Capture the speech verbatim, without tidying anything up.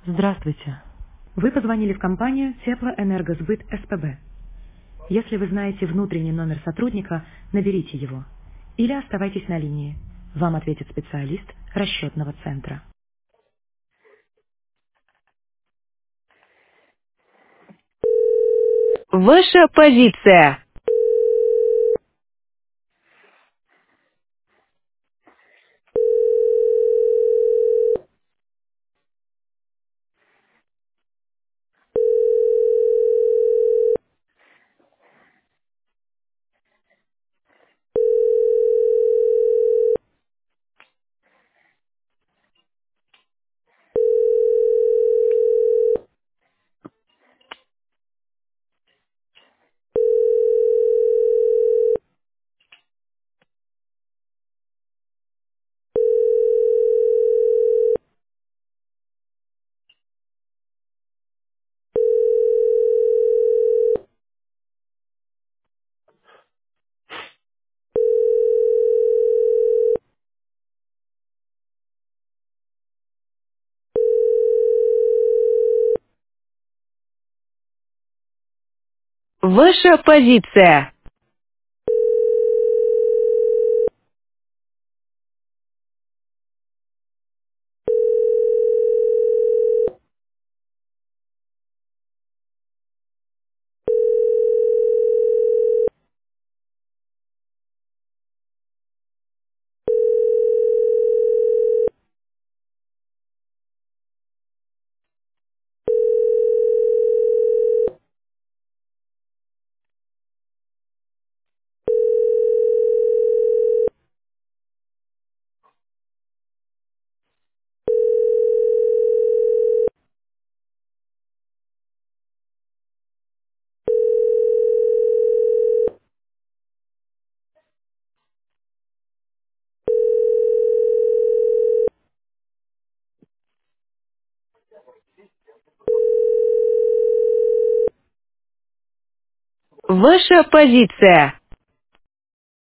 Здравствуйте. Вы позвонили в компанию Теплоэнергосбыт СПБ. Если вы знаете внутренний номер сотрудника, наберите его. Или оставайтесь на линии. Вам ответит специалист расчетного центра. Ваша позиция. Ваша позиция. Ваша позиция.